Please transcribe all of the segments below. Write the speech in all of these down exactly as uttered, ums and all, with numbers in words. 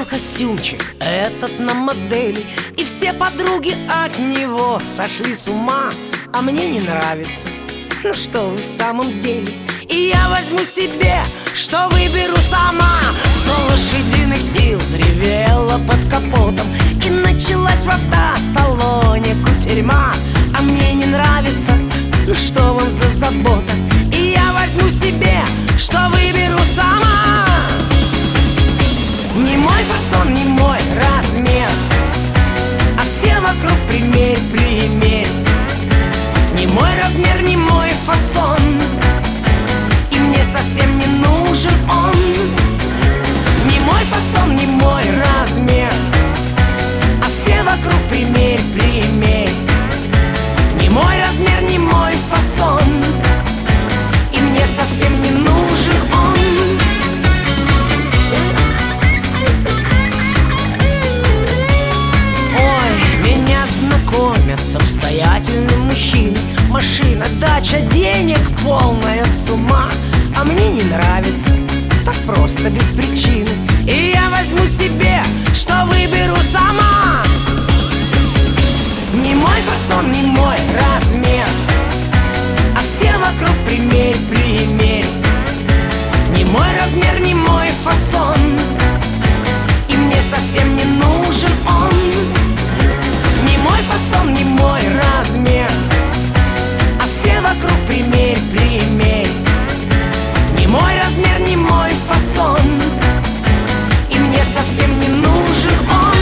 костюмчик этот на модели, и все подруги от него сошли с ума. А мне не нравится, ну что вы в самом деле. И я возьму себе, что выберу сама. Сто лошадиных сил взревела под капотом, и началась в автосалоне кутерьма. А мне не нравится, ну что вам за забота. И я возьму себе, что выберу сама. Не мой фасон, не мой размер, а все вокруг примерь, примерь. Не мой размер, не мой фасон, и мне совсем не нужен он. Не мой фасон, не мой размер, а все вокруг примерь, примерь. Не мой размер, не мой фасон, и мне совсем не нужен он. Знакомят с обстоятельным мужчиной. Машина, дача, денег, полная сумма. А мне не нравится, так просто, без причины. И я возьму себе, что выберу сама. Не мой фасон, не мой размер, а все вокруг примерь, примерь. Не мой размер, не мой фасон, и мне совсем не нужен он. Не мой фасон, не мой размер, а все вокруг примерь, примерь. Не мой размер, не мой фасон, и мне совсем не нужен он.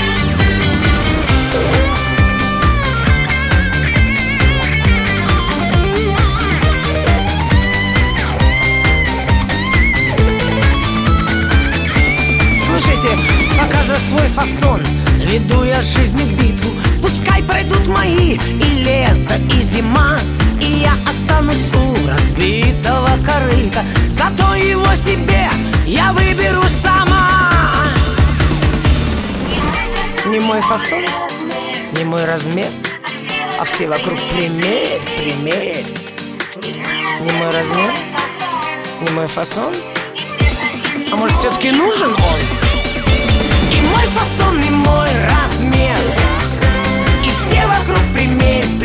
Слушайте, пока за свой фасон веду я жизнью битву. Пускай пройдут мои и лето, и зима, и я останусь у разбитого корыта. Зато его себе я выберу сама. Не мой фасон, не мой размер, а все вокруг примерь, примерь. Не мой размер, не мой фасон, а может все-таки нужен он? И мой фасон, и мой размер, и все вокруг примерь,